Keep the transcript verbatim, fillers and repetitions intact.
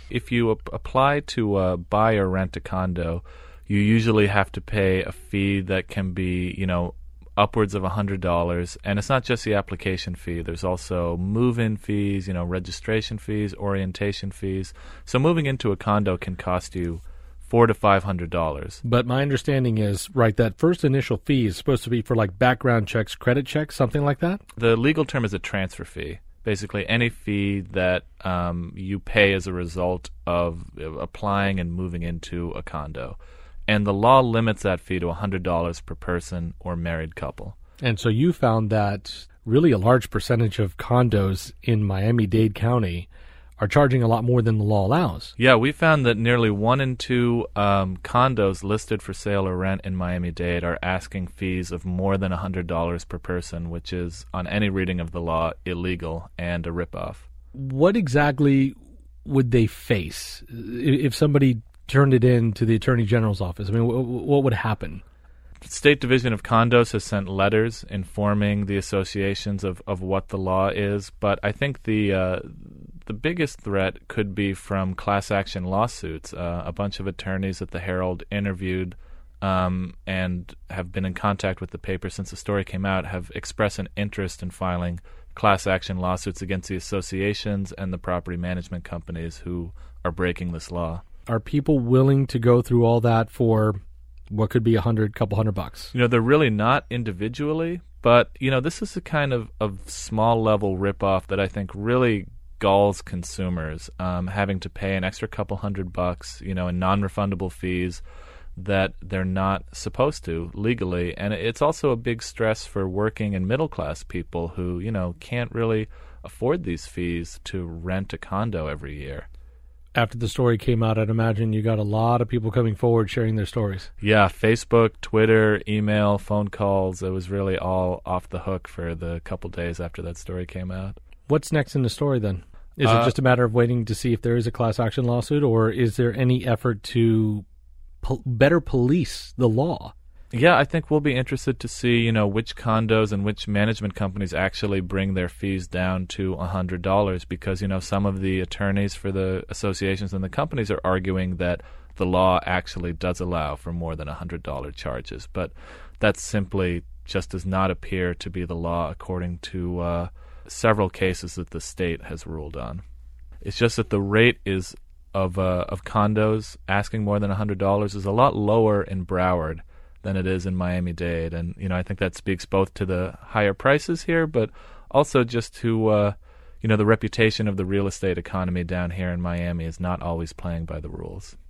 If you ap- apply to uh, buy or rent a condo, you usually have to pay a fee that can be, you know, upwards of one hundred dollars. And it's not just the application fee. There's also move-in fees, you know, registration fees, orientation fees. So moving into a condo can cost you four to five hundred dollars. But my understanding is, right, that first initial fee is supposed to be for like background checks, credit checks, something like that? The legal term is a transfer fee. Basically, any fee that um, you pay as a result of applying and moving into a condo. And the law limits that fee to one hundred dollars per person or married couple. And so you found that really a large percentage of condos in Miami-Dade County are charging a lot more than the law allows. Yeah, we found that nearly one in two um, condos listed for sale or rent in Miami-Dade are asking fees of more than one hundred dollars per person, which is, on any reading of the law, illegal and a ripoff. What exactly would they face if somebody turned it in to the Attorney General's office? I mean, what would happen? The State Division of Condos has sent letters informing the associations of, of what the law is, but I think the uh, the biggest threat could be from class action lawsuits. Uh, a bunch of attorneys at the Herald interviewed um, and have been in contact with the paper since the story came out, have expressed an interest in filing class action lawsuits against the associations and the property management companies who are breaking this law. Are people willing to go through all that for what could be a hundred, couple hundred bucks? You know, they're really not individually, but, you know, this is a kind of, of small-level ripoff that I think really galls consumers, um, having to pay an extra couple hundred bucks, you know, in non-refundable fees that they're not supposed to legally. And it's also a big stress for working and middle-class people who, you know, can't really afford these fees to rent a condo every year. After the story came out, I'd imagine you got a lot of people coming forward sharing their stories. Yeah, Facebook, Twitter, email, phone calls. It was really all off the hook for the couple days after that story came out. What's next in the story then? Is uh, it just a matter of waiting to see if there is a class action lawsuit, or is there any effort to po- better police the law? Yeah, I think we'll be interested to see, you know, which condos and which management companies actually bring their fees down to one hundred dollars because, you know, some of the attorneys for the associations and the companies are arguing that the law actually does allow for more than one hundred dollars charges. But that simply just does not appear to be the law according to uh, several cases that the state has ruled on. It's just that the rate is of uh, of condos asking more than one hundred dollars is a lot lower in Broward than it is in Miami-Dade. And, you know, I think that speaks both to the higher prices here, but also just to, uh, you know, the reputation of the real estate economy down here in Miami is not always playing by the rules.